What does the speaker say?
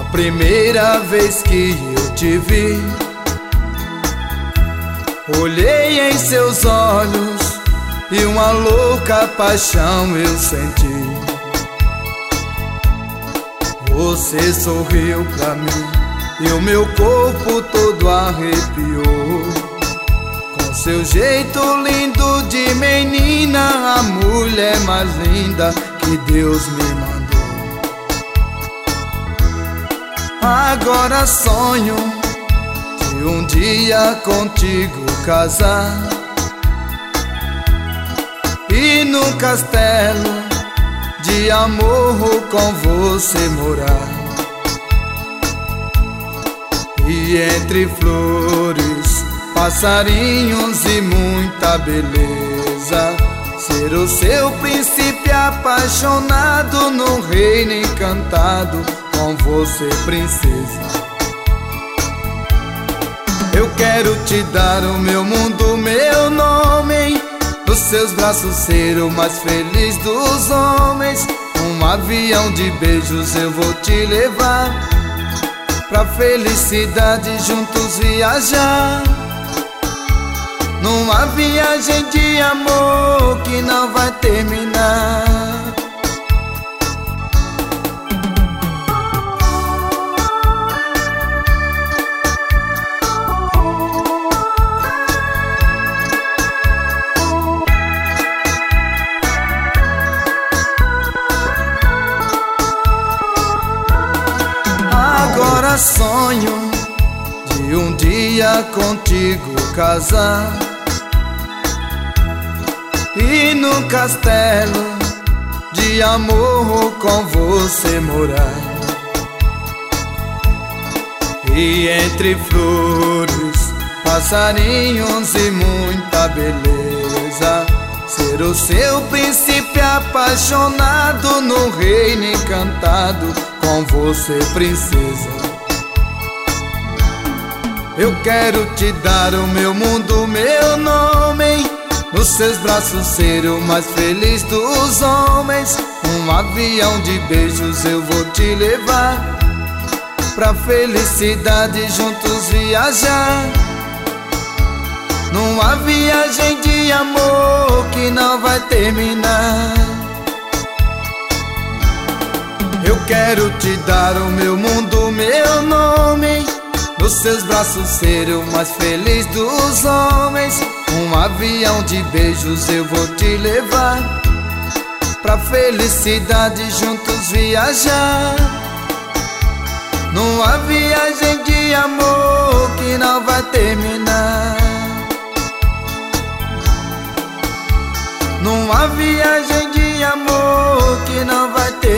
Primeira vez que eu te vi, olhei em seus olhos e uma louca paixão eu senti. Você sorriu pra mim e o meu corpo todo arrepiou. Com seu jeito lindo de menina, a mulher mais linda que Deus me mandou. Agora sonho de um dia contigo casar e no castelo de amor com você morar. E entre flores, passarinhos e muita beleza, ser o seu príncipe apaixonado num reino encantado com você, princesa. Eu quero te dar o meu mundo, meu nome, nos seus braços ser o mais feliz dos homens. Um avião de beijos eu vou te levar, pra felicidade juntos viajar, numa viagem de amor que não vai terminar. Agora sonho de um dia contigo casar e no castelo de amor com você morar. E entre flores, passarinhos e muita beleza, ser o seu príncipe apaixonado no reino encantado com você, princesa. Eu quero te dar o meu mundo, meu nome, nos seus braços ser o mais feliz dos homens. Um avião de beijos eu vou te levar, pra felicidade juntos viajar, numa viagem de amor que não vai terminar. Eu quero te dar o meu mundo, meu nome, nos seus braços ser o mais feliz dos homens. Um avião de beijos eu vou te levar, pra felicidade juntos viajar, numa viagem de amor que não vai terminar. Numa viagem de amor que não vai terminar.